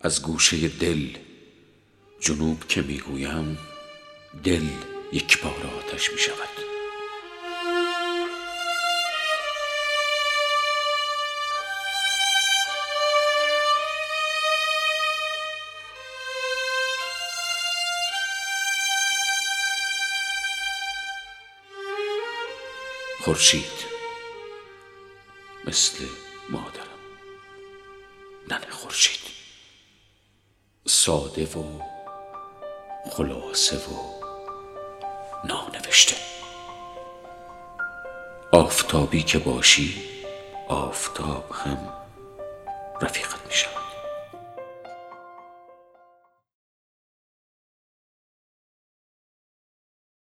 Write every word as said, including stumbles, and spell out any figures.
از گوشه دل جنوب که میگویم، دل یک بار آتش می شود. خورشید مثل مادرم، ننه خورشید، ساده و خلاصه و نانوشته. آفتابی که باشی، آفتاب هم رفیقت می شود.